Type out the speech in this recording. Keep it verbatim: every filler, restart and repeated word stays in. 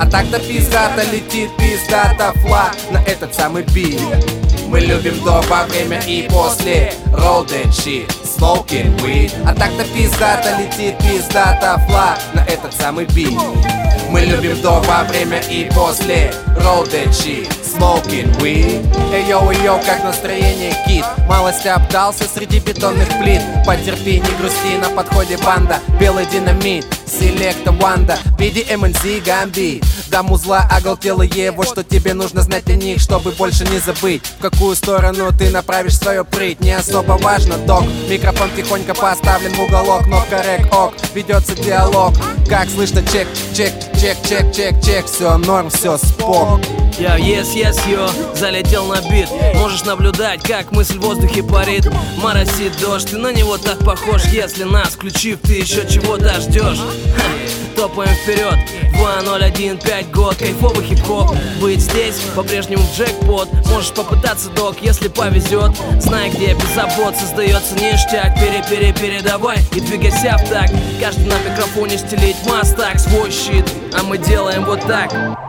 А так-то пиздата летит, пиздата фла на этот самый бит. Мы любим до, во время и после. Roll that shit, smoking weed. А так-то пиздата летит, пиздата фла на этот самый бит. Мы любим до, во время и после. Roll that shit, smoking weed. Эй йоу, эй йоу, как настроение, кит? Малость обдался среди бетонных плит. Потерпи, не грусти, на подходе банда. Белый динамит, селекта Ванда, би ди эм эн си Гамби. Да музла оголтелые, вот что тебе нужно знать о них, чтобы больше не забыть, в какую сторону ты направишь свою прыть. Не особо важно, док, микрофон тихонько поставлен в уголок, но коррект ок, ведется диалог. Как слышно, чек, чек, чек, чек, чек, чек, все норм, все спок. Я yes, yes, yo, залетел на бит. Можешь наблюдать, как мысль в воздухе парит. Моросит дождь, ты на него так похож. Если нас включив, ты еще чего-то ждешь. Топаем вперед, два ноль один пять год, кайфовый хип-хоп. Быть здесь по-прежнему джекпот. Можешь попытаться, док, если повезет. Знай, где без забот создается ништяк. Пере-пере-передавай и двигайся в такт. Каждый на микрофоне стелить мастак, свой щит, а мы делаем вот так.